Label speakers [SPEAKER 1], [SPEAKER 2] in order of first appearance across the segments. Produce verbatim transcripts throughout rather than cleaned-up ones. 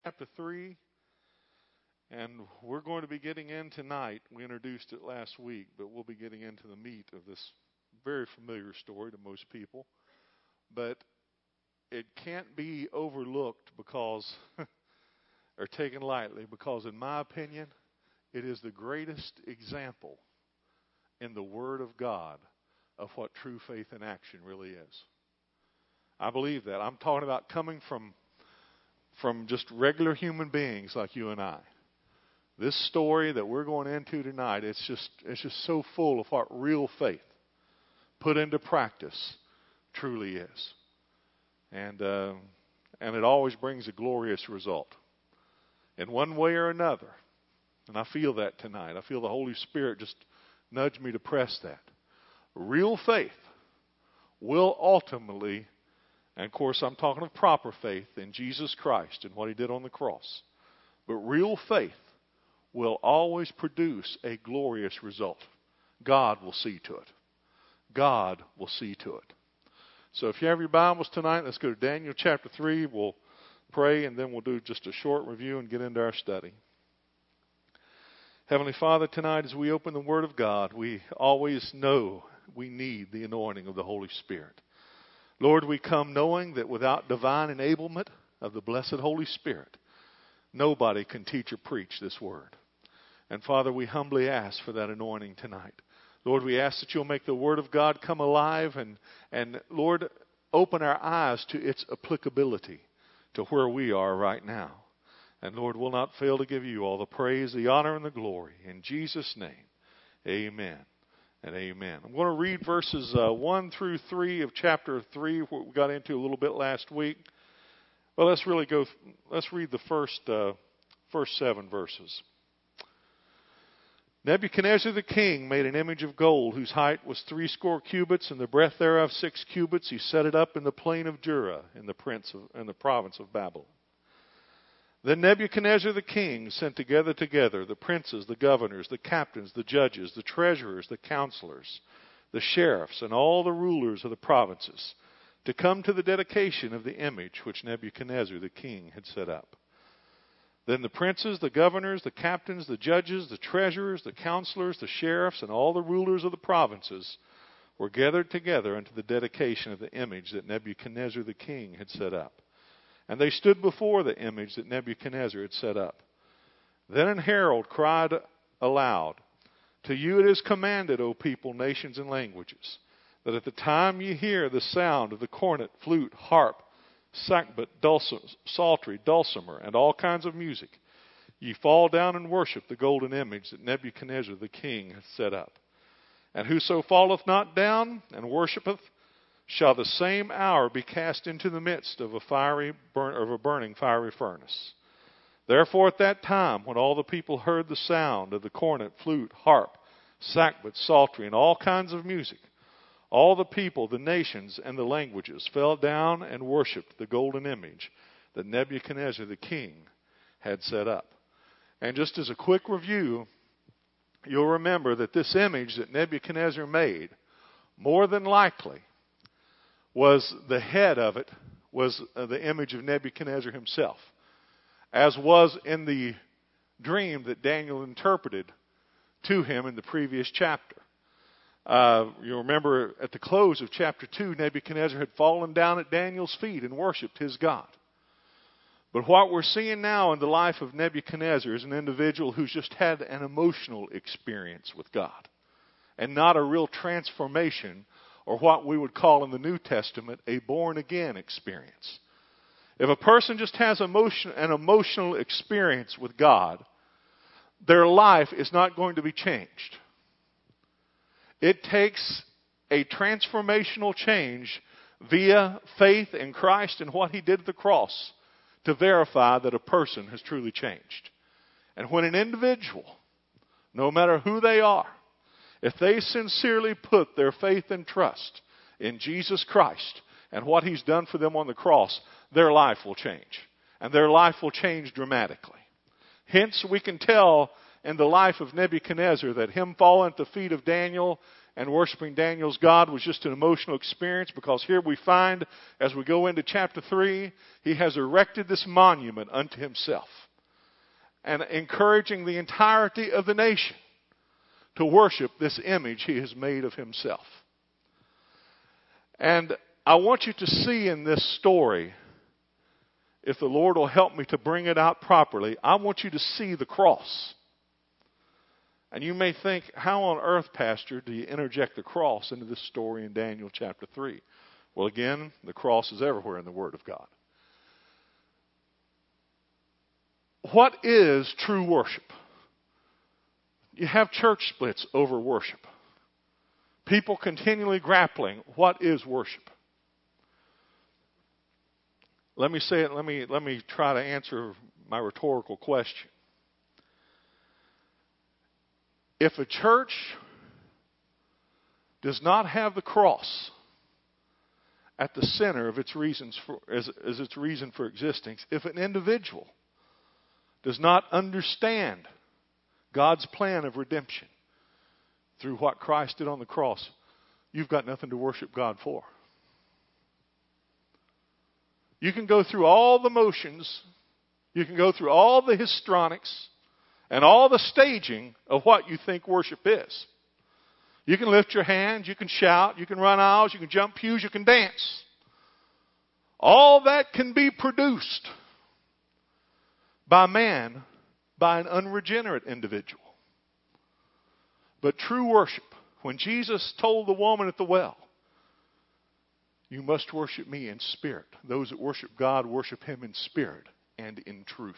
[SPEAKER 1] Chapter three, and we're going to be getting in tonight. We introduced it last week, but we'll be getting into the meat of this very familiar story to most people. But it can't be overlooked because, or taken lightly, because in my opinion, it is the greatest example in the Word of God of what true faith in action really is. I believe that. I'm talking about coming from from just regular human beings like you and I. This story that we're going into tonight, it's just it's just so full of what real faith put into practice truly is. And uh, and it always brings a glorious result in one way or another. And I feel that tonight. I feel the Holy Spirit just nudge me to press that. Real faith will ultimately, and of course I'm talking of proper faith in Jesus Christ and what He did on the cross, but real faith will always produce a glorious result. God will see to it. God will see to it. So if you have your Bibles tonight, let's go to Daniel chapter three. We'll pray and then we'll do just a short review and get into our study. Heavenly Father, tonight as we open the Word of God, we always know we need the anointing of the Holy Spirit. Lord, we come knowing that without divine enablement of the blessed Holy Spirit, nobody can teach or preach this Word. And Father, we humbly ask for that anointing tonight. Lord, we ask that You'll make the Word of God come alive and, and Lord, open our eyes to its applicability to where we are right now. And Lord, we'll not fail to give You all the praise, the honor, and the glory. In Jesus' name, amen and amen. I'm going to read verses uh, one through three of chapter three, what we got into a little bit last week. Well, let's really go, let's read the first, uh, first seven verses. Nebuchadnezzar the king made an image of gold whose height was threescore cubits and the breadth thereof six cubits. He set it up in the plain of Dura in the prince of, in the province of Babylon. Then Nebuchadnezzar the king sent together together the princes, the governors, the captains, the judges, the treasurers, the counselors, the sheriffs, and all the rulers of the provinces to come to the dedication of the image which Nebuchadnezzar the king had set up. Then the princes, the governors, the captains, the judges, the treasurers, the counselors, the sheriffs, and all the rulers of the provinces were gathered together unto the dedication of the image that Nebuchadnezzar the king had set up. And they stood before the image that Nebuchadnezzar had set up. Then an herald cried aloud, To you it is commanded, O people, nations, and languages, that at the time ye hear the sound of the cornet, flute, harp, sackbut, dulcimer, psaltery, dulcimer, and all kinds of music, ye fall down and worship the golden image that Nebuchadnezzar the king hath set up. And whoso falleth not down and worshipeth, shall the same hour be cast into the midst of a fiery burn, of a burning fiery furnace. Therefore at that time, when all the people heard the sound of the cornet, flute, harp, sackbut, psaltery, and all kinds of music, all the people, the nations, and the languages fell down and worshipped the golden image that Nebuchadnezzar the king had set up. And just as a quick review, you'll remember that this image that Nebuchadnezzar made, more than likely, was the head of it, was the image of Nebuchadnezzar himself, as was in the dream that Daniel interpreted to him in the previous chapter. Uh, you remember at the close of chapter two, Nebuchadnezzar had fallen down at Daniel's feet and worshipped his God. But what we're seeing now in the life of Nebuchadnezzar is an individual who's just had an emotional experience with God and not a real transformation, or what we would call in the New Testament a born-again experience. If a person just has emotion, an emotional experience with God, their life is not going to be changed. It takes a transformational change via faith in Christ and what He did at the cross to verify that a person has truly changed. And when an individual, no matter who they are, if they sincerely put their faith and trust in Jesus Christ and what He's done for them on the cross, their life will change. And their life will change dramatically. Hence, we can tell in the life of Nebuchadnezzar that him falling at the feet of Daniel and worshiping Daniel's God was just an emotional experience, because here we find, as we go into chapter three, he has erected this monument unto himself and encouraging the entirety of the nation to worship this image he has made of himself. And I want you to see in this story, if the Lord will help me to bring it out properly, I want you to see the cross. And you may think, how on earth, Pastor, do you interject the cross into this story in Daniel chapter three? Well, again, the cross is everywhere in the Word of God. What is true worship? You have church splits over worship. People continually grappling, what is worship? Let me say it, let me, let me try to answer my rhetorical question. If a church does not have the cross at the center of its reasons for, as, as its reason for existing, if an individual does not understand God's plan of redemption through what Christ did on the cross, you've got nothing to worship God for. You can go through all the motions, you can go through all the histrionics, and all the staging of what you think worship is. You can lift your hands, you can shout, you can run aisles, you can jump pews, you can dance. All that can be produced by man, by an unregenerate individual. But true worship, when Jesus told the woman at the well, you must worship me in spirit. Those that worship God worship him in spirit and in truth.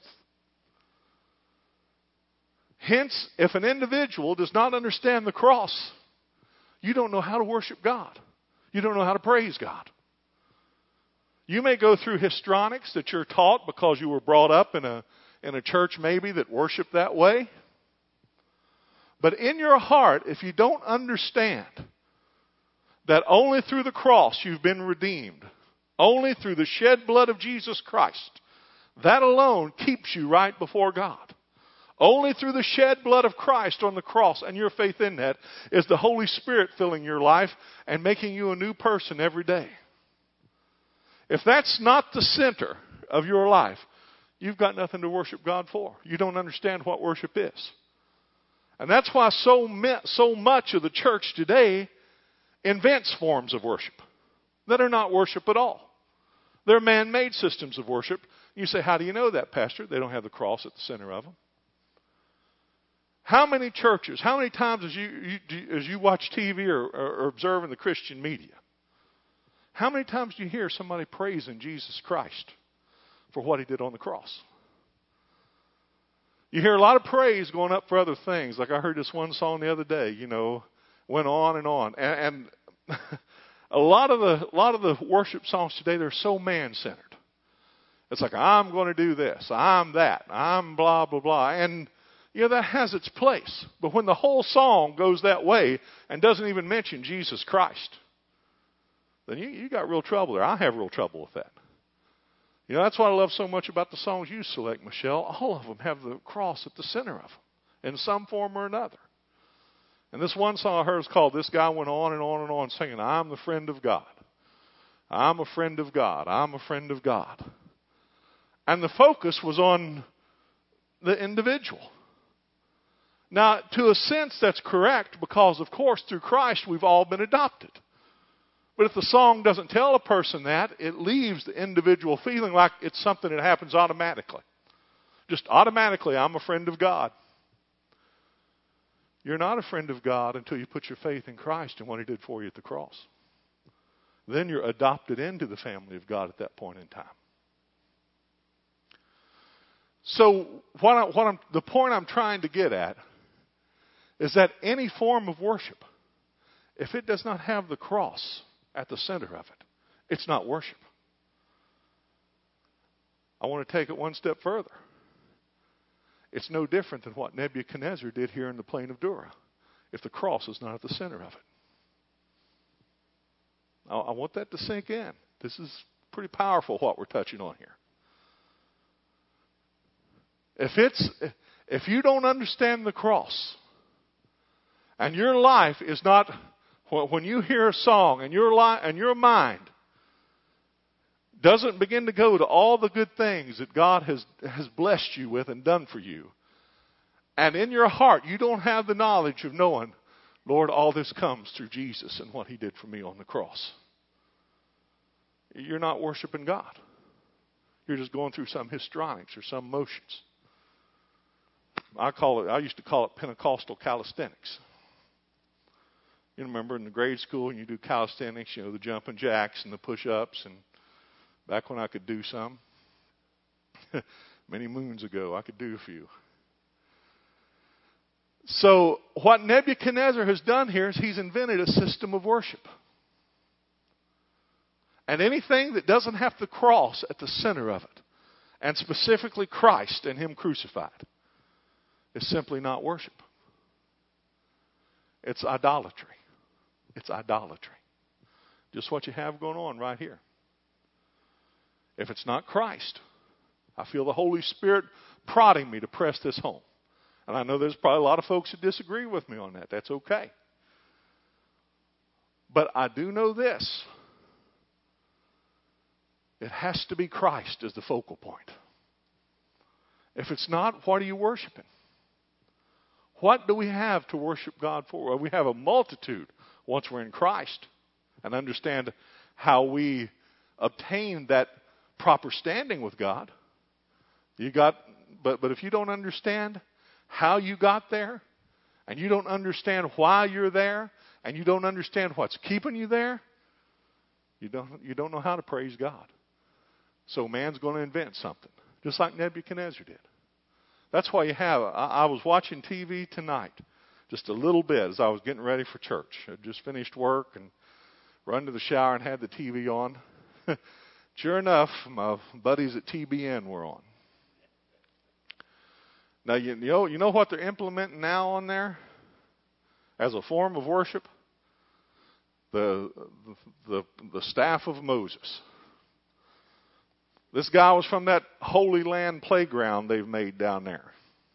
[SPEAKER 1] Hence, if an individual does not understand the cross, you don't know how to worship God. You don't know how to praise God. You may go through histrionics that you're taught because you were brought up in a, in a church maybe that worshiped that way. But in your heart, if you don't understand that only through the cross you've been redeemed, only through the shed blood of Jesus Christ, that alone keeps you right before God. Only through the shed blood of Christ on the cross and your faith in that is the Holy Spirit filling your life and making you a new person every day. If that's not the center of your life, you've got nothing to worship God for. You don't understand what worship is. And that's why so, so much of the church today invents forms of worship that are not worship at all. They're man-made systems of worship. You say, how do you know that, Pastor? They don't have the cross at the center of them. How many churches, how many times as you, you as you watch T V or, or observe in the Christian media, how many times do you hear somebody praising Jesus Christ for what he did on the cross? You hear a lot of praise going up for other things. Like I heard this one song the other day, you know, went on and on. And, and a lot of the a lot of the worship songs today, they're so man-centered. It's like, I'm going to do this, I'm that, I'm blah, blah, blah. And you know, that has its place. But when the whole song goes that way and doesn't even mention Jesus Christ, then you, you got real trouble there. I have real trouble with that. You know, that's what I love so much about the songs you select, Michelle. All of them have the cross at the center of them in some form or another. And this one song I heard is called This Guy Went On and On and On singing, I'm the friend of God. I'm a friend of God. I'm a friend of God. And the focus was on the individual. Now, to a sense, that's correct because, of course, through Christ, we've all been adopted. But if the song doesn't tell a person that, it leaves the individual feeling like it's something that happens automatically. Just automatically, I'm a friend of God. You're not a friend of God until you put your faith in Christ and what he did for you at the cross. Then you're adopted into the family of God at that point in time. So what, I, what I'm, the point I'm trying to get at is that any form of worship, if it does not have the cross at the center of it, it's not worship. I want to take it one step further. It's no different than what Nebuchadnezzar did here in the plain of Dura, if the cross is not at the center of it. I, I want that to sink in. This is pretty powerful what we're touching on here. If it's if you don't understand the cross, and your life is not When you hear a song and your li- and your mind doesn't begin to go to all the good things that God has, has blessed you with and done for you, and in your heart you don't have the knowledge of knowing, Lord, all this comes through Jesus and what He did for me on the cross, you're not worshiping God. You're just going through some histrionics or some motions. I call it. I used to call it Pentecostal calisthenics. You remember in the grade school, and you do calisthenics, you know, the jumping jacks and the push-ups, and back when I could do some, many moons ago, I could do a few. So what Nebuchadnezzar has done here is he's invented a system of worship. And anything that doesn't have the cross at the center of it, and specifically Christ and Him crucified, is simply not worship. It's idolatry. It's idolatry. Just what you have going on right here. If it's not Christ, I feel the Holy Spirit prodding me to press this home. And I know there's probably a lot of folks that disagree with me on that. That's okay. But I do know this. It has to be Christ as the focal point. If it's not, what are you worshiping? What do we have to worship God for? Well, we have a multitude once we're in Christ and understand how we obtain that proper standing with God. You got, but but if you don't understand how you got there, and you don't understand why you're there, and you don't understand what's keeping you there, you don't you don't know how to praise God. So man's going to invent something, just like Nebuchadnezzar did. That's why you have, I, I was watching T V tonight, just a little bit as I was getting ready for church. I just finished work and run to the shower and had the T V on. Sure enough, my buddies at T B N were on. Now, you, you know, you know what they're implementing now on there as a form of worship? The, the, the staff of Moses. This guy was from that Holy Land playground they've made down there.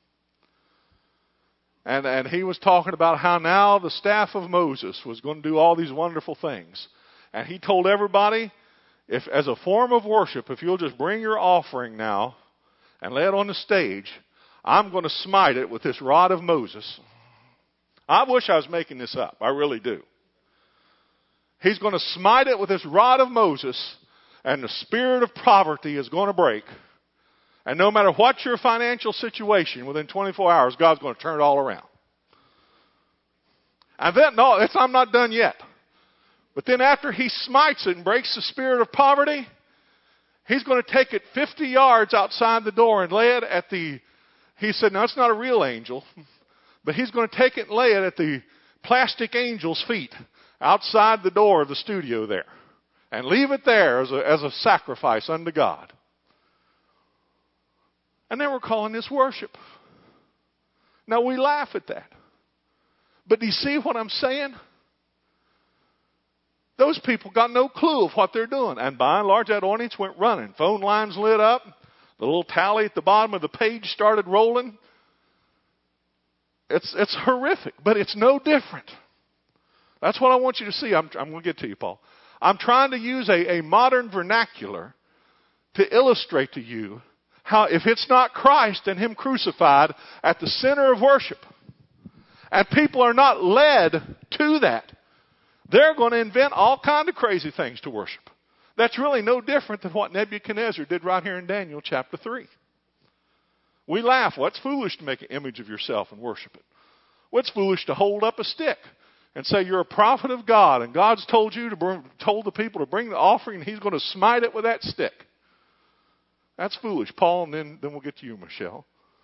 [SPEAKER 1] And, and he was talking about how now the staff of Moses was going to do all these wonderful things. And he told everybody, if as a form of worship, if you'll just bring your offering now and lay it on the stage, I'm going to smite it with this rod of Moses. I wish I was making this up. I really do. He's going to smite it with this rod of Moses, and the spirit of poverty is going to break. And no matter what your financial situation, within twenty-four hours, God's going to turn it all around. And then, no, it's, I'm not done yet. But then after he smites it and breaks the spirit of poverty, he's going to take it fifty yards outside the door and lay it at the, he said, now it's not a real angel, but he's going to take it and lay it at the plastic angel's feet outside the door of the studio there. And leave it there as a, as a sacrifice unto God. And then we're calling this worship. Now we laugh at that. But do you see what I'm saying? Those people got no clue of what they're doing. And by and large, that audience went running. Phone lines lit up. The little tally at the bottom of the page started rolling. It's, it's horrific, but it's no different. That's what I want you to see. I'm, I'm going to get to you, Paul. I'm trying to use a, a modern vernacular to illustrate to you how if it's not Christ and Him crucified at the center of worship, and people are not led to that, they're going to invent all kinds of crazy things to worship. That's really no different than what Nebuchadnezzar did right here in Daniel chapter three. We laugh. Well, it's foolish to make an image of yourself and worship it. Well, it's foolish to hold up a stick and say you're a prophet of God, and God's told you to bring, told the people to bring the offering, and He's going to smite it with that stick. That's foolish, Paul, and then, then we'll get to you, Michelle.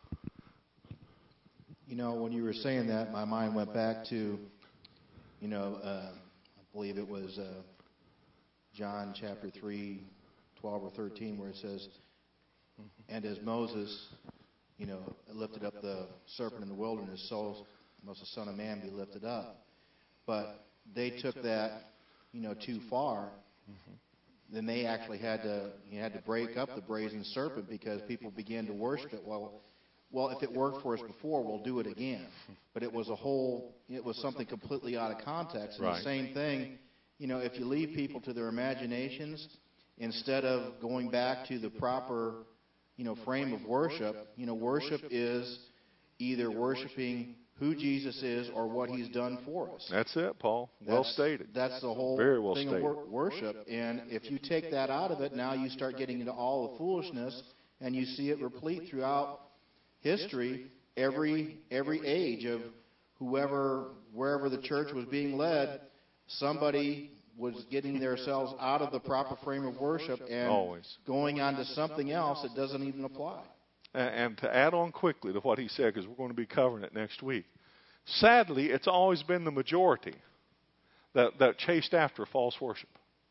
[SPEAKER 2] You know, when you were saying that, my mind went back to, you know, uh, I believe it was uh, John chapter three, twelve or thirteen, where it says, and as Moses, you know, lifted up the serpent in the wilderness, so must the Son of Man be lifted up. But they took that, you know, too far. Then they actually had to, you had to break up the brazen serpent because people began to worship it. Well, well, if it worked for us before, we'll do it again. But it was a whole, it was something completely out of context. And
[SPEAKER 1] Right.
[SPEAKER 2] the same thing, you know, if you leave people to their imaginations, instead of going back to the proper, you know, frame of worship, you know, worship is either worshiping who Jesus is or what he's done for us.
[SPEAKER 1] That's it, Paul. Well
[SPEAKER 2] That's,
[SPEAKER 1] stated.
[SPEAKER 2] That's the whole
[SPEAKER 1] Very well
[SPEAKER 2] thing
[SPEAKER 1] stated.
[SPEAKER 2] of wor- worship. And if you take that out of it, now you start getting into all the foolishness, and you see it replete throughout history, every every age of whoever, wherever the church was being led, somebody was getting themselves out of the proper frame of worship and
[SPEAKER 1] Always.
[SPEAKER 2] going on to something else that doesn't even apply.
[SPEAKER 1] And to add on quickly to what he said, because we're going to be covering it next week, sadly, it's always been the majority that, that chased after false worship.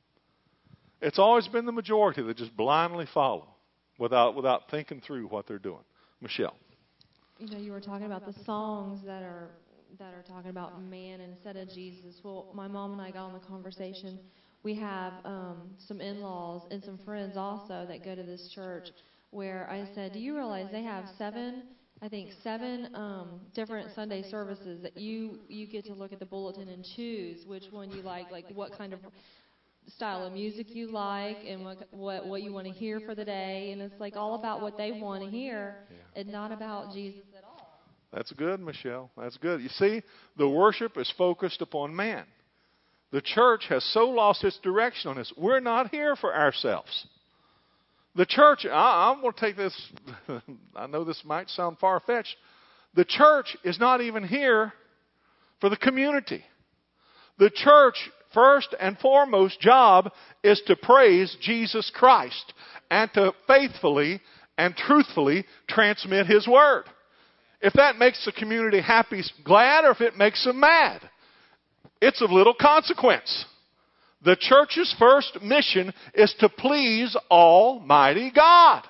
[SPEAKER 1] It's always been the majority that just blindly follow without without thinking through what they're doing. Michelle.
[SPEAKER 3] You know, you were talking about the songs that are that are talking about man instead of Jesus. Well, my mom and I got on the conversation. We have um, some in-laws and some friends also that go to this church, where I said, do you realize they have seven, I think seven um, different Sunday services that you, you get to look at the bulletin and choose which one you like, like what kind of style of music you like and what what, what you want to hear for the day. And it's like all about what they want to hear
[SPEAKER 1] Yeah.
[SPEAKER 3] and not about Jesus at all.
[SPEAKER 1] That's good, Michelle. That's good. You see, the worship is focused upon man. The church has so lost its direction on this. We're not here for ourselves. The church, I, I'm going to take this, I know this might sound far-fetched. The church is not even here for the community. The church, first and foremost job is to praise Jesus Christ and to faithfully and truthfully transmit His Word. If that makes the community happy, glad, or if it makes them mad, it's of little consequence. The church's first mission is to please Almighty God.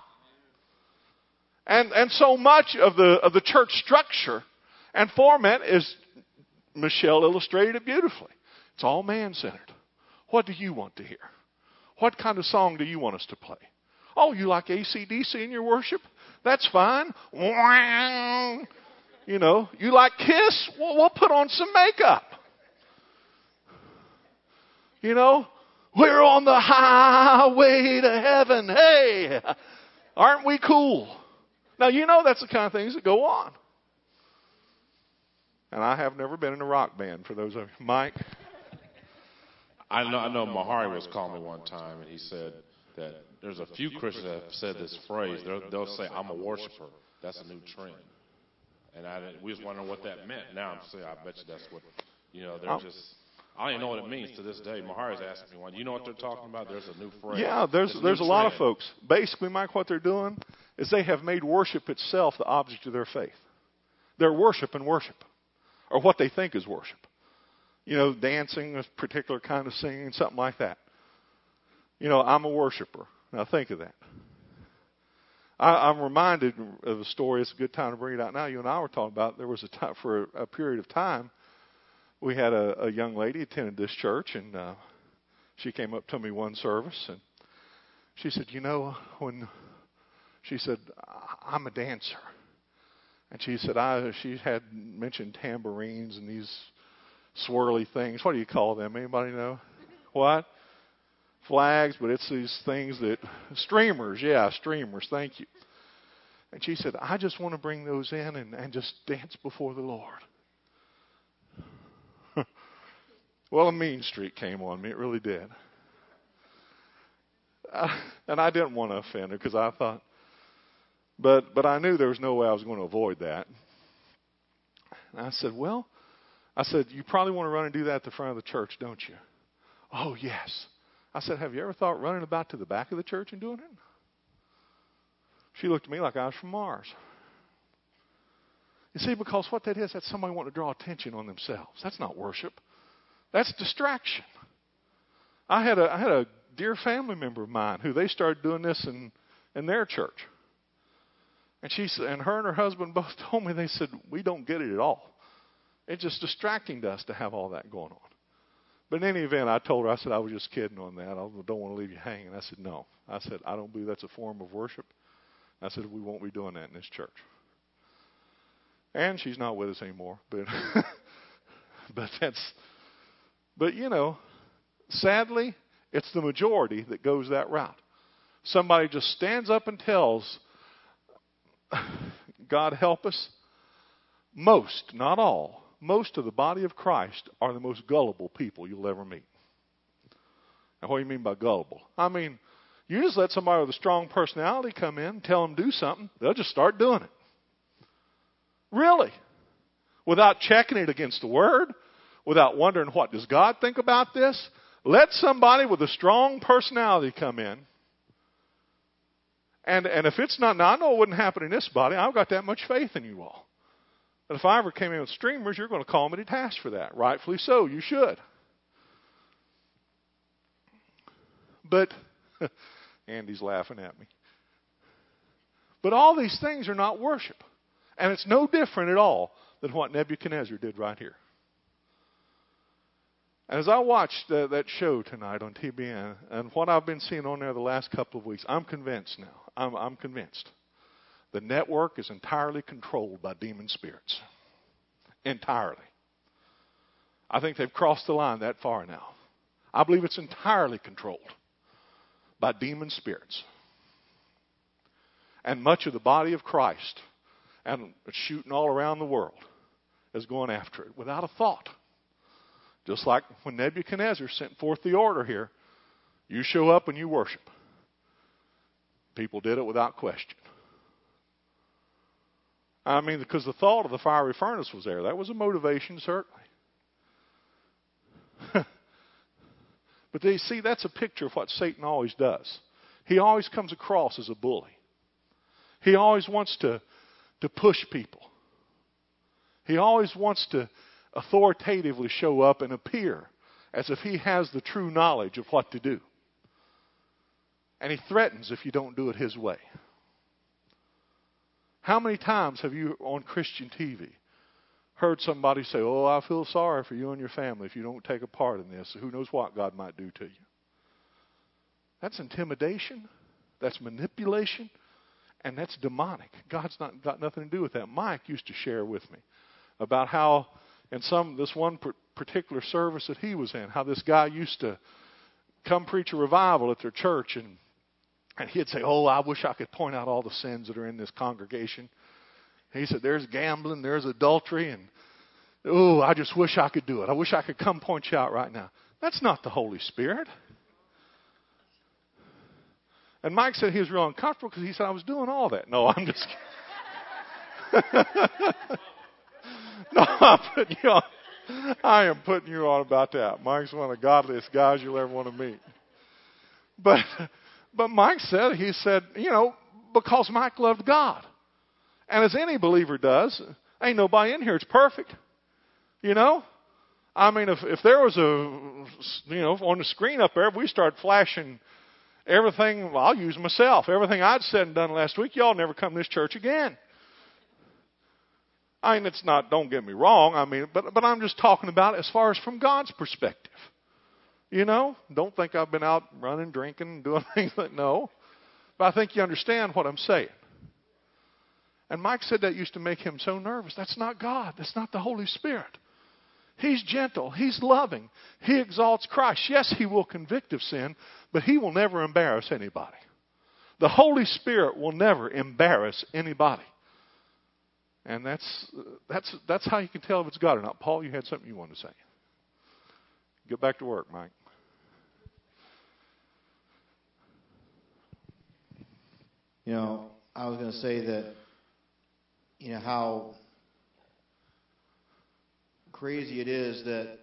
[SPEAKER 1] And and so much of the of the church structure and format is, Michelle illustrated it beautifully. It's all man-centered. What do you want to hear? What kind of song do you want us to play? Oh, you like A C D C in your worship? That's fine. You know, you like Kiss? Well, we'll put on some makeup. You know, we're on the highway to heaven. Hey, aren't we cool? Now, you know that's the kind of things that go on. And I have never been in a rock band, for those of you. Mike?
[SPEAKER 4] I know, I know Mahari was calling me one time, and he said that there's a few Christians that have said this phrase. They'll, they'll say, I'm a worshiper. That's a new trend. And I, we was wondering what that meant. Now I'm saying, I bet you that's what, you know, they're
[SPEAKER 1] Oh.
[SPEAKER 4] just... I don't even know what it means to this day. Mahari's asking me one. You know what they're talking about? There's a new phrase.
[SPEAKER 1] Yeah, there's
[SPEAKER 4] It's
[SPEAKER 1] there's a
[SPEAKER 4] new
[SPEAKER 1] lot of
[SPEAKER 4] trend.
[SPEAKER 1] folks. Basically, Mike, what they're doing is they have made worship itself the object of their faith. They're worshiping worship, or what they think is worship. You know, dancing, a particular kind of singing, something like that. You know, I'm a worshiper. Now think of that. I, I'm reminded of a story. It's a good time to bring it out now. You and I were talking about there was a time for a, a period of time. We had a, a young lady attended this church, and uh, she came up to me one service, and she said, you know, when she said, I'm a dancer. And she said, I, she had mentioned tambourines and these swirly things. What do you call them? Anybody know? What? Flags, but it's these things that, streamers, yeah, streamers, thank you. And she said, I just want to bring those in and, and just dance before the Lord. Well, a mean streak came on me. It really did. Uh, and I didn't want to offend her because I thought, but but I knew there was no way I was going to avoid that. And I said, well, I said, you probably want to run and do that at the front of the church, don't you? Oh, yes. I said, have you ever thought running about to the back of the church and doing it? She looked at me like I was from Mars. You see, because what that is, that's somebody wanting to draw attention on themselves. That's not worship. That's distraction. I had a I had a dear family member of mine who they started doing this in, in their church. And she said, and her and her husband both told me, they said, we don't get it at all. It's just distracting to us to have all that going on. But in any event, I told her, I said, I was just kidding on that. I don't want to leave you hanging. I said, no. I said, I don't believe that's a form of worship. I said, we won't be doing that in this church. And she's not with us anymore. But, but that's, but you know, sadly, it's the majority that goes that route. Somebody just stands up and tells, God help us. Most, not all, most of the body of Christ are the most gullible people you'll ever meet. Now, what do you mean by gullible? I mean, you just let somebody with a strong personality come in, tell them do something, they'll just start doing it. Really. Without checking it against the Word, without wondering, what does God think about this? Let somebody with a strong personality come in. And and if it's not, now I know it wouldn't happen in this body. I've got that much faith in you all. But if I ever came in with streamers, you're going to call me to task for that. Rightfully so, you should. But, Andy's laughing at me. But all these things are not worship. And it's no different at all than what Nebuchadnezzar did right here. And as I watched uh, that show tonight on T B N, and what I've been seeing on there the last couple of weeks, I'm convinced now. I'm, I'm convinced. The network is entirely controlled by demon spirits. Entirely. I think they've crossed the line that far now. I believe it's entirely controlled by demon spirits. And much of the body of Christ, and it's shooting all around the world, is going after it without a thought. Just like when Nebuchadnezzar sent forth the order here, you show up and you worship. People did it without question. I mean, because the thought of the fiery furnace was there. That was a motivation, certainly. But they see, that's a picture of what Satan always does. He always comes across as a bully. He always wants to, to push people. He always wants to authoritatively show up and appear as if he has the true knowledge of what to do. And he threatens if you don't do it his way. How many times have you on Christian T V heard somebody say, oh, I feel sorry for you and your family if you don't take a part in this. Who knows what God might do to you? That's intimidation. That's manipulation. And that's demonic. God's not got nothing to do with that. Mike used to share with me about how in some this one particular service that he was in, how this guy used to come preach a revival at their church, and and he'd say, oh, I wish I could point out all the sins that are in this congregation. He said, there's gambling, there's adultery, and oh, I just wish I could do it. I wish I could come point you out right now. That's not the Holy Spirit. And Mike said he was real uncomfortable because he said, I was doing all that. No, I'm just kidding. No, I'm putting you on. I am putting you on about that. Mike's one of the godliest guys you'll ever want to meet. But, but Mike said, he said, you know, because Mike loved God. And as any believer does, ain't nobody in here that's perfect. You know? I mean, if, if there was a, you know, on the screen up there, if we started flashing everything, well, I'll use myself, everything I'd said and done last week, y'all never come to this church again. I mean, it's not, don't get me wrong, I mean, but but I'm just talking about as far as from God's perspective. You know? Don't think I've been out running, drinking, doing things like, no. But I think you understand what I'm saying. And Mike said that used to make him so nervous. That's not God. That's not the Holy Spirit. He's gentle. He's loving. He exalts Christ. Yes, he will convict of sin, but he will never embarrass anybody. The Holy Spirit will never embarrass anybody. And that's that's that's how you can tell if it's God or not. Paul, you had something you wanted to say. Get back to work, Mike.
[SPEAKER 2] You know, I was going to say that, you know, how crazy it is that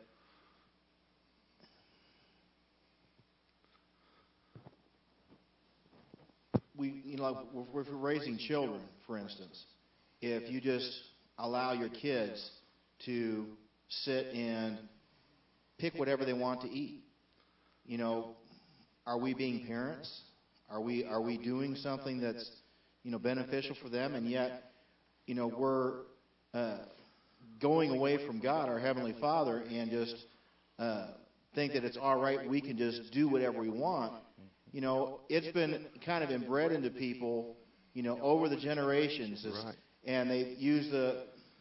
[SPEAKER 2] we, you know, if we're raising children, for instance, if you just allow your kids to sit and pick whatever they want to eat, you know, are we being parents? Are we are we doing something that's, you know, beneficial for them? And yet, you know, we're uh, going away from God, our Heavenly Father, and just uh, think that it's all right, we can just do whatever we want. You know, it's been kind of inbred into people, you know, over the generations. It's, and they use the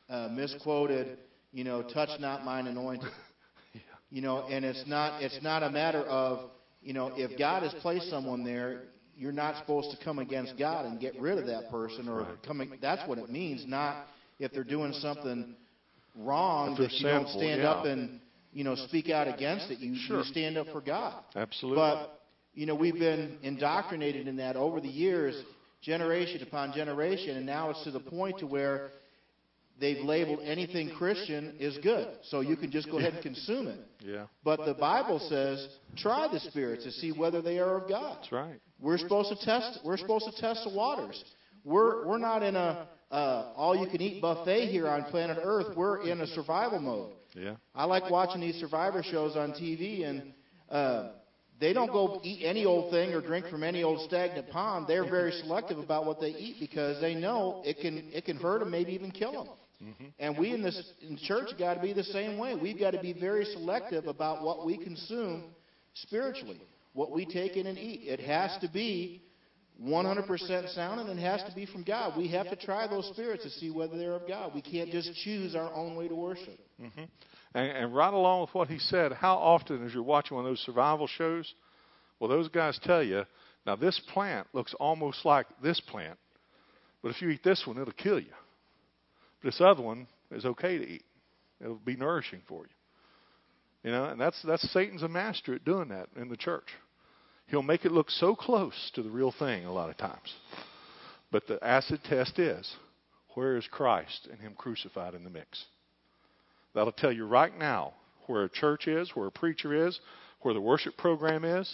[SPEAKER 2] uh, misquoted, you know, touch not mine anointed. You know, and it's not it's not a matter of, you know, if God has placed someone there, you're not supposed to come against God and get rid of that person or coming. That's what it means, not if they're doing something wrong that you don't stand up and, you know, speak out against it. You, you stand up for God.
[SPEAKER 1] Absolutely.
[SPEAKER 2] But, you know, we've been indoctrinated in that over the years, generation upon generation, and now it's to the point to where they've labeled anything Christian is good. So you can just go ahead and consume it.
[SPEAKER 1] Yeah.
[SPEAKER 2] But the Bible says, try the spirits to see whether they are of God.
[SPEAKER 1] That's right.
[SPEAKER 2] We're supposed to test. We're supposed to test the waters. We're we're not in a uh, all-you-can-eat buffet here on planet Earth. We're in a survival mode.
[SPEAKER 1] Yeah.
[SPEAKER 2] I like watching these survivor shows on T V, and uh, they don't go eat any old thing or drink from any old stagnant pond. They're very selective about what they eat because they know it can it can hurt them, maybe even kill them. Mm-hmm. And we in this in church got to be the same way. We've got to be very selective about what we consume spiritually, what we take in and eat. It has to be one hundred percent sound, and it has to be from God. We have to try those spirits to see whether they're of God. We can't just choose our own way to worship.
[SPEAKER 1] Mm-hmm. And, and right along with what he said, how often as you're watching one of those survival shows, well, those guys tell you, now this plant looks almost like this plant, but if you eat this one, it'll kill you. But this other one is okay to eat. It'll be nourishing for you. You know, and that's that's Satan's a master at doing that in the church. He'll make it look so close to the real thing a lot of times. But the acid test is, where is Christ and Him crucified in the mix? That'll tell you right now where a church is, where a preacher is, where the worship program is.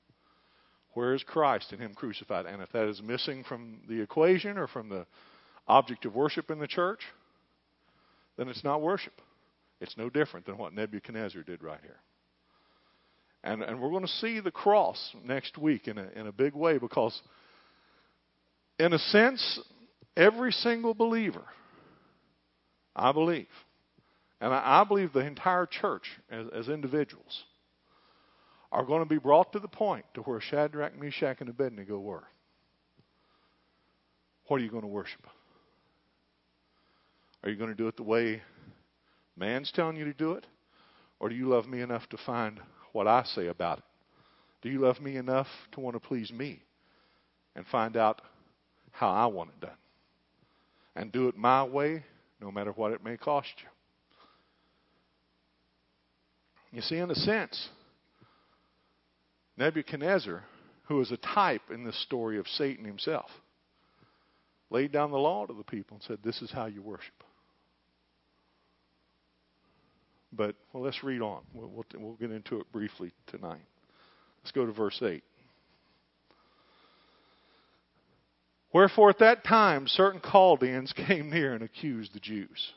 [SPEAKER 1] Where is Christ and Him crucified? And if that is missing from the equation or from the object of worship in the church, then it's not worship. It's no different than what Nebuchadnezzar did right here. And and we're going to see the cross next week in a, in a big way because, in a sense, every single believer, I believe, and I, I believe the entire church as, as individuals, are going to be brought to the point to where Shadrach, Meshach, and Abednego were. What are you going to worship? Are you going to do it the way man's telling you to do it? Or do you love me enough to find what I say about it? Do you love me enough to want to please me and find out how I want it done? And do it my way, no matter what it may cost you. You see, in a sense, Nebuchadnezzar, who is a type in this story of Satan himself, laid down the law to the people and said, this is how you worship. But, well, let's read on. We'll, we'll, we'll get into it briefly tonight. Let's go to verse eight. Wherefore at that time certain Chaldeans came near and accused the Jews.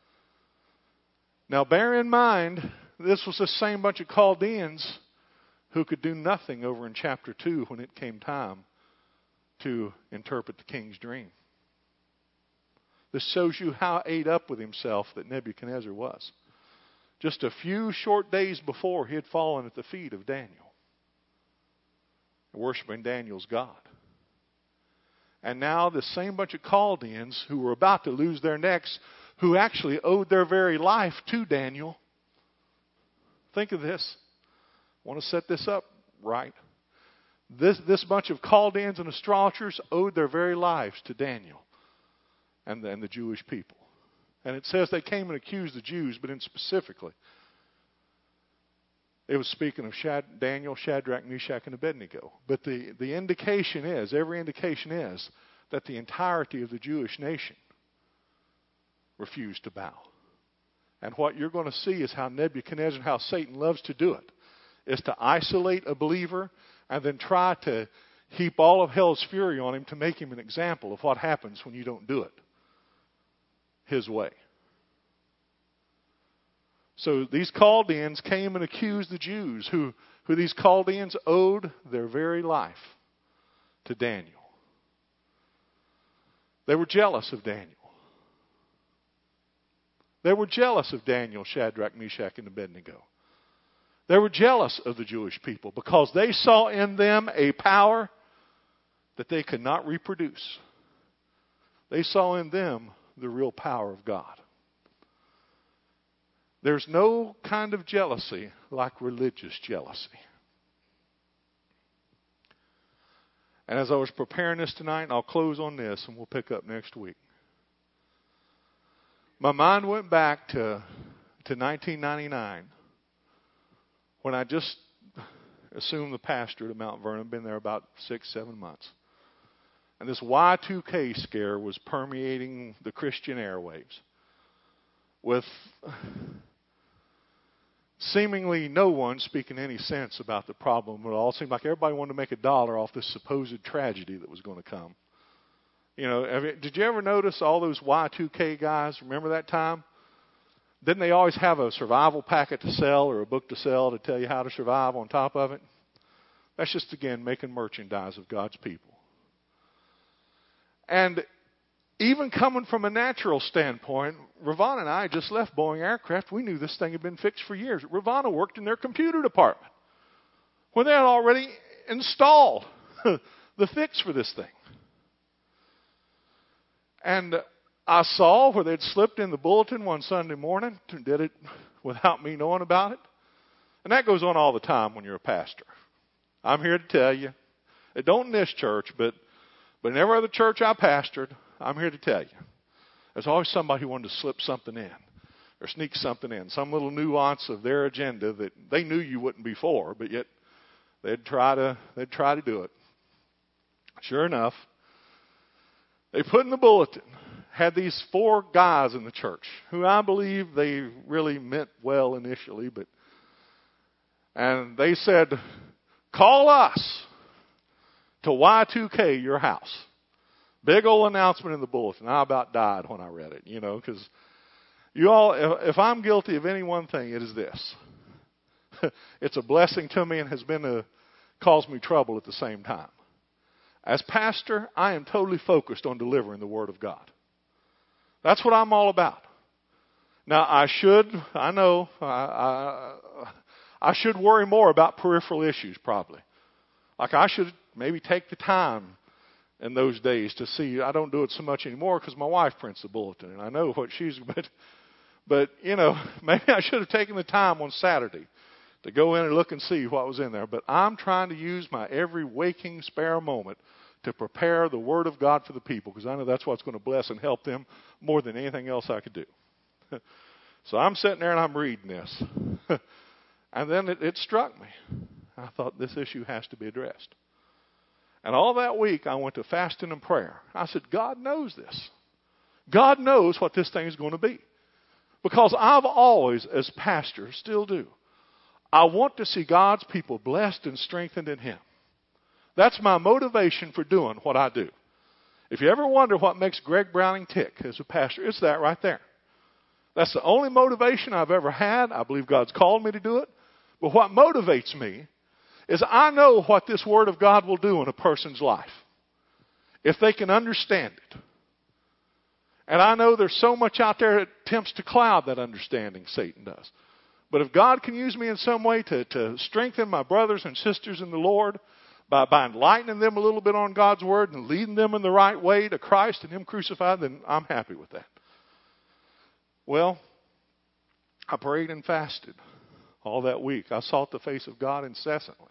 [SPEAKER 1] Now bear in mind, this was the same bunch of Chaldeans who could do nothing over in chapter two when it came time to interpret the king's dream. This shows you how ate up with himself that Nebuchadnezzar was. Just a few short days before, he had fallen at the feet of Daniel, worshiping Daniel's God. And now this same bunch of Chaldeans who were about to lose their necks, who actually owed their very life to Daniel. Think of this. I want to set this up right. This, this bunch of Chaldeans and astrologers owed their very lives to Daniel and the, and the Jewish people. And it says they came and accused the Jews, but in specifically, it was speaking of Shad, Daniel, Shadrach, Meshach, and Abednego. But the, the indication is, every indication is, that the entirety of the Jewish nation refused to bow. And what you're going to see is how Nebuchadnezzar, how Satan loves to do it, is to isolate a believer and then try to heap all of hell's fury on him to make him an example of what happens when you don't do it his way. So these Chaldeans came and accused the Jews, who, who these Chaldeans owed their very life to Daniel. They were jealous of Daniel. They were jealous of Daniel, Shadrach, Meshach, and Abednego. They were jealous of the Jewish people because they saw in them a power that they could not reproduce. They saw in them the real power of God. There's no kind of jealousy like religious jealousy. And as I was preparing this tonight, and I'll close on this and we'll pick up next week. My mind went back to, to nineteen ninety-nine when I just assumed the pastorate at Mount Vernon. Been there about six, seven months. And this Y two K scare was permeating the Christian airwaves with seemingly no one speaking any sense about the problem at all. It seemed like everybody wanted to make a dollar off this supposed tragedy that was going to come. You know, have you, did you ever notice all those Y two K guys? Remember that time? Didn't they always have a survival packet to sell or a book to sell to tell you how to survive on top of it? That's just, again, making merchandise of God's people. And even coming from a natural standpoint, Ravana and I just left Boeing Aircraft. We knew this thing had been fixed for years. Ravana worked in their computer department when they had already installed the fix for this thing. And I saw where they'd slipped in the bulletin one Sunday morning, did it without me knowing about it. And that goes on all the time when you're a pastor. I'm here to tell you, it don't in this church, but, but in every other church I pastored, I'm here to tell you, there's always somebody who wanted to slip something in or sneak something in, some little nuance of their agenda that they knew you wouldn't be for, but yet they'd try to, they'd try to do it. Sure enough, they put in the bulletin, had these four guys in the church who I believe they really meant well initially, but and they said, call us to Y two K your house. Big old announcement in the bulletin. I about died when I read it, you know, because you all, if, if I'm guilty of any one thing, it is this. It's a blessing to me and has been a, caused me trouble at the same time. As pastor, I am totally focused on delivering the Word of God. That's what I'm all about. Now, I should, I know, I, I, I should worry more about peripheral issues probably. Like I should maybe take the time in those days to see. I don't do it so much anymore because my wife prints the bulletin and I know what she's, but, but you know, maybe I should have taken the time on Saturday to go in and look and see what was in there. But I'm trying to use my every waking spare moment to prepare the Word of God for the people because I know that's what's going to bless and help them more than anything else I could do. So I'm sitting there and I'm reading this. And then it, it struck me. I thought this issue has to be addressed. And all that week I went to fasting and prayer. I said, God knows this. God knows what this thing is going to be. Because I've always, as pastor, still do, I want to see God's people blessed and strengthened in Him. That's my motivation for doing what I do. If you ever wonder what makes Greg Browning tick as a pastor, it's that right there. That's the only motivation I've ever had. I believe God's called me to do it. But what motivates me is I know what this Word of God will do in a person's life if they can understand it. And I know there's so much out there that attempts to cloud that understanding, Satan does. But if God can use me in some way to, to strengthen my brothers and sisters in the Lord by, by enlightening them a little bit on God's Word and leading them in the right way to Christ and Him crucified, then I'm happy with that. Well, I prayed and fasted all that week. I sought the face of God incessantly.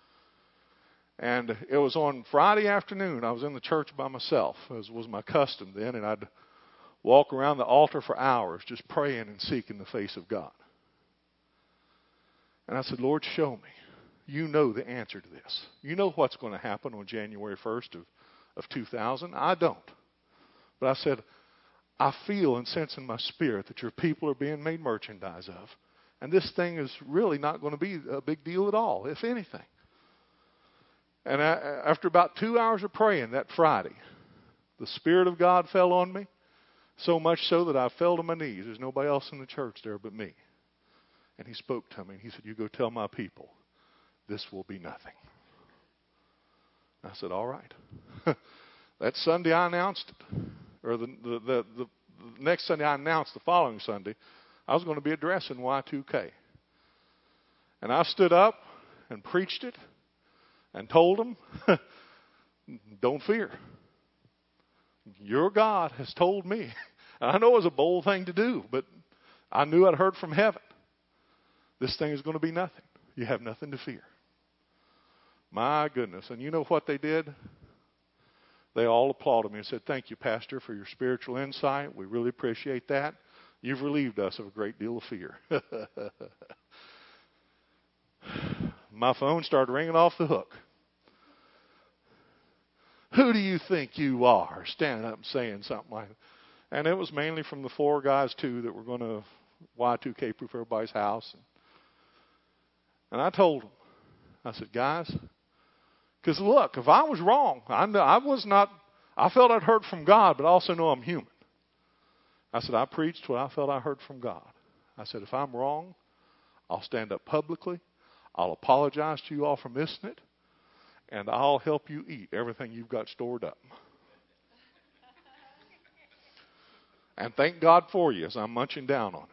[SPEAKER 1] And it was on Friday afternoon. I was in the church by myself, as was my custom then, and I'd walk around the altar for hours just praying and seeking the face of God. And I said, Lord, show me. You know the answer to this. You know what's going to happen on January first of, of two thousand. I don't. But I said, I feel and sense in my spirit that your people are being made merchandise of. And this thing is really not going to be a big deal at all, if anything. And I, after about two hours of praying that Friday, the Spirit of God fell on me, so much so that I fell to my knees. There's nobody else in the church there but me. And He spoke to me, and He said, you go tell my people, this will be nothing. I said, all right. That Sunday I announced it. Or the, the, the, the next Sunday I announced the following Sunday, I was going to be addressing Y two K. And I stood up and preached it and told them, don't fear. Your God has told me. And I know it was a bold thing to do, but I knew I'd heard from heaven. This thing is going to be nothing. You have nothing to fear. My goodness. And you know what they did? They all applauded me and said, thank you, Pastor, for your spiritual insight. We really appreciate that. You've relieved us of a great deal of fear. My phone started ringing off the hook. Who do you think you are? Standing up and saying something like that. And it was mainly from the four guys, too, that were going to Y two K proof everybody's house. And I told them, I said, guys, because look, if I was wrong, I, know, I was not, I felt I'd heard from God, but I also know I'm human. I said, I preached what I felt I heard from God. I said, if I'm wrong, I'll stand up publicly. I'll apologize to you all for missing it. And I'll help you eat everything you've got stored up. And thank God for you as I'm munching down on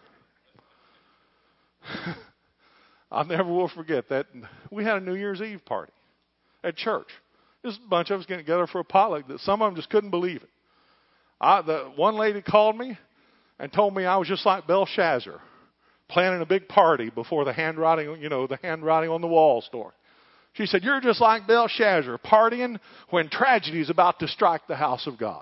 [SPEAKER 1] it. I never will forget that. We had a New Year's Eve party at church. Just a bunch of us getting together for a potluck that some of them just couldn't believe it. I, the one lady called me and told me I was just like Belshazzar, planning a big party before the handwriting, you know, the handwriting on the wall story. She said, you're just like Belshazzar, partying when tragedy is about to strike the house of God.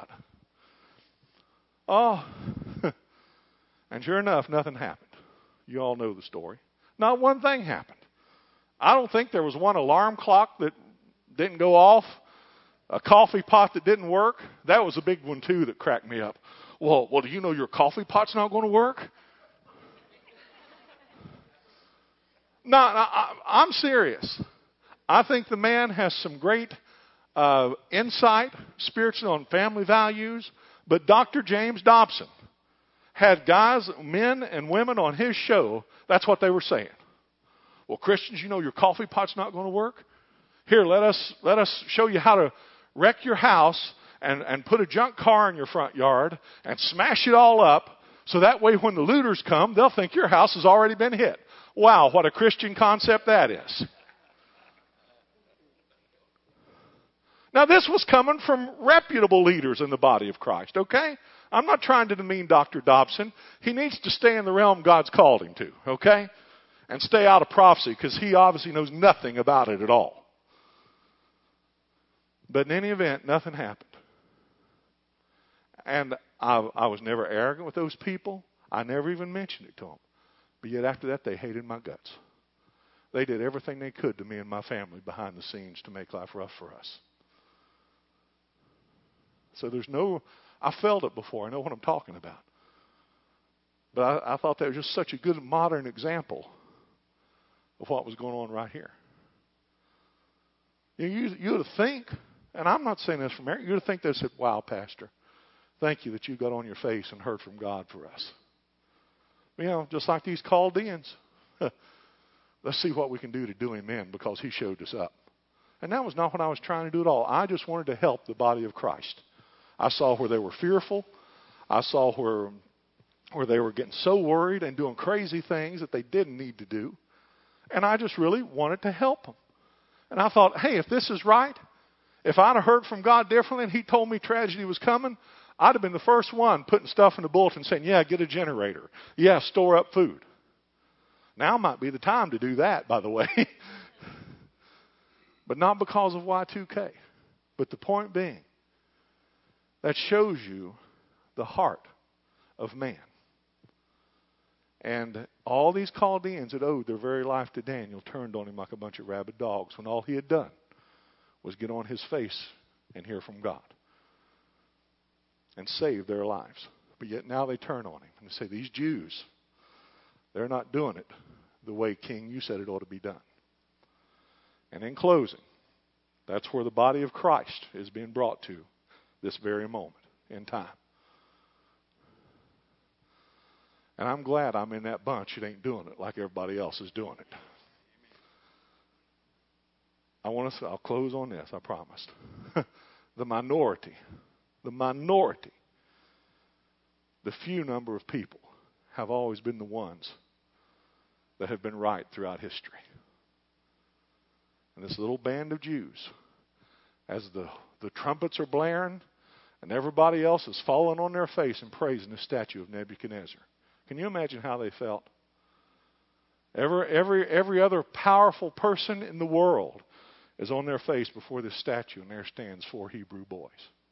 [SPEAKER 1] Oh, and sure enough, nothing happened. You all know the story. Not one thing happened. I don't think there was one alarm clock that didn't go off, a coffee pot that didn't work. That was a big one, too, that cracked me up. Well, well, do you know your coffee pot's not going to work? No, no I, I'm serious. I think the man has some great uh, insight, spiritual and family values. But Doctor James Dobson had guys, men and women on his show. That's what they were saying. Well, Christians, you know your coffee pot's not going to work. Here, let us let us show you how to wreck your house and, and put a junk car in your front yard and smash it all up. So that way when the looters come, they'll think your house has already been hit. Wow, what a Christian concept that is. Now, this was coming from reputable leaders in the body of Christ, okay? I'm not trying to demean Doctor Dobson. He needs to stay in the realm God's called him to, okay? And stay out of prophecy because he obviously knows nothing about it at all. But in any event, nothing happened. And I, I was never arrogant with those people. I never even mentioned it to them. But yet after that, they hated my guts. They did everything they could to me and my family behind the scenes to make life rough for us. So there's no, I felt it before. I know what I'm talking about. But I, I thought that was just such a good modern example of what was going on right here. You, you, you would think, and I'm not saying this from Eric, you would think they said, wow, Pastor, thank you that you got on your face and heard from God for us. You know, just like these Chaldeans. Let's see what we can do to do him in because he showed us up. And that was not what I was trying to do at all. I just wanted to help the body of Christ. I saw where they were fearful. I saw where, where they were getting so worried and doing crazy things that they didn't need to do. And I just really wanted to help them. And I thought, hey, if this is right, if I'd have heard from God differently and he told me tragedy was coming, I'd have been the first one putting stuff in the bulletin saying, yeah, get a generator. Yeah, store up food. Now might be the time to do that, by the way. But not because of Y two K. But the point being, that shows you the heart of man. And all these Chaldeans that owed their very life to Daniel turned on him like a bunch of rabid dogs when all he had done was get on his face and hear from God and save their lives. But yet now they turn on him and they say, these Jews, they're not doing it the way, King, you said it ought to be done. And in closing, that's where the body of Christ is being brought to this very moment in time. And I'm glad I'm in that bunch that ain't doing it like everybody else is doing it. I want to, I'll close on this, I promised. The minority, the minority, the few number of people have always been the ones that have been right throughout history. And this little band of Jews, as the, the trumpets are blaring and everybody else is falling on their face and praising the statue of Nebuchadnezzar. Can you imagine how they felt? Every, every, every other powerful person in the world is on their face before this statue, and there stands four Hebrew boys.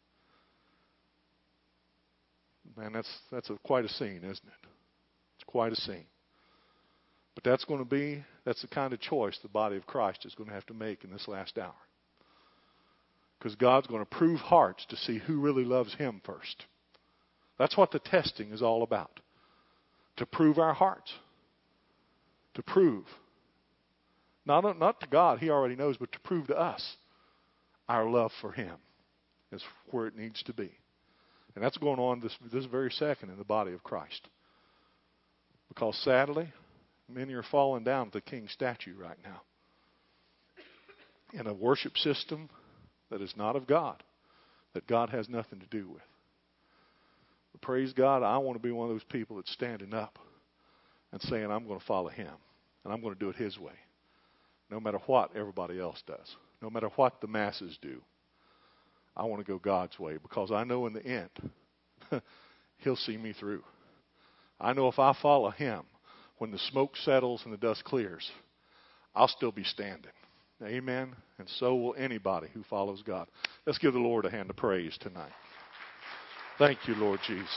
[SPEAKER 1] Man, that's, that's a, quite a scene, isn't it? It's quite a scene. But that's going to be, that's the kind of choice the body of Christ is going to have to make in this last hour. Because God's going to prove hearts to see who really loves Him first. That's what the testing is all about. To prove our hearts. To prove. Not, not to God, He already knows, but to prove to us our love for Him is where it needs to be. And that's going on this, this very second in the body of Christ. Because sadly, many are falling down at the King's statue right now. In a worship system that is not of God, that God has nothing to do with. But praise God, I want to be one of those people that's standing up and saying, I'm going to follow Him. And I'm going to do it His way. No matter what everybody else does. No matter what the masses do. I want to go God's way. Because I know in the end, He'll see me through. I know if I follow Him, when the smoke settles and the dust clears, I'll still be standing. Amen. And so will anybody who follows God. Let's give the Lord a hand of praise tonight. Thank you, Lord Jesus.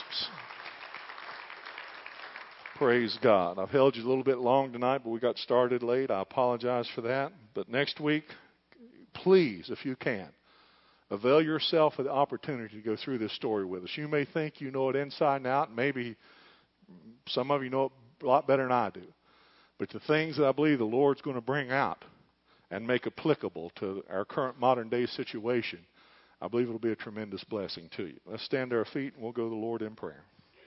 [SPEAKER 1] Praise God. I've held you a little bit long tonight, but we got started late. I apologize for that. But next week, please, if you can, avail yourself of the opportunity to go through this story with us. You may think you know it inside and out. Maybe some of you know it a lot better than I do. But the things that I believe the Lord's going to bring out and make applicable to our current modern day situation, I believe it will be a tremendous blessing to you. Let's stand to our feet and we'll go to the Lord in prayer.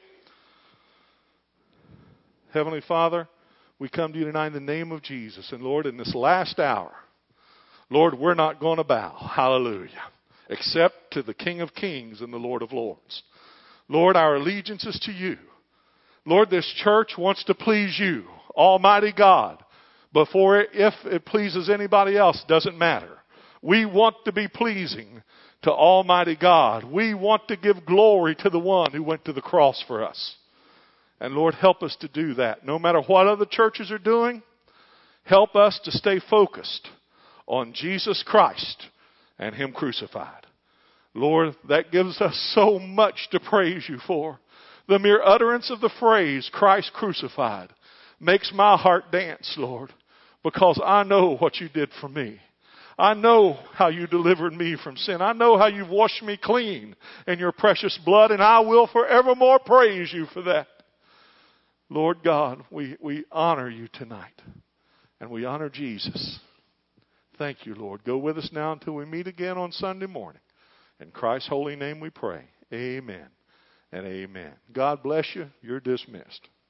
[SPEAKER 1] Heavenly Father, we come to you tonight in the name of Jesus. And Lord, in this last hour, Lord, we're not going to bow. Hallelujah. Except to the King of Kings and the Lord of Lords. Lord, our allegiance is to you. Lord, this church wants to please you, Almighty God. Before it, if it pleases anybody else, doesn't matter. We want to be pleasing to Almighty God. We want to give glory to the one who went to the cross for us. And Lord, help us to do that. No matter what other churches are doing, help us to stay focused on Jesus Christ and Him crucified. Lord, that gives us so much to praise you for. The mere utterance of the phrase, Christ crucified, makes my heart dance, Lord, because I know what you did for me. I know how you delivered me from sin. I know how you've washed me clean in your precious blood, and I will forevermore praise you for that. Lord God, we, we honor you tonight, and we honor Jesus. Thank you, Lord. Go with us now until we meet again on Sunday morning. In Christ's holy name we pray. Amen and amen. God bless you. You're dismissed.